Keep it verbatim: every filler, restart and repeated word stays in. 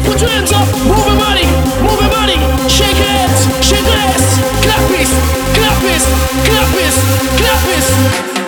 Put your hands up, move your body, move your body. Shake your hands, shake your ass. Clap it, clap it, clap it, clap it.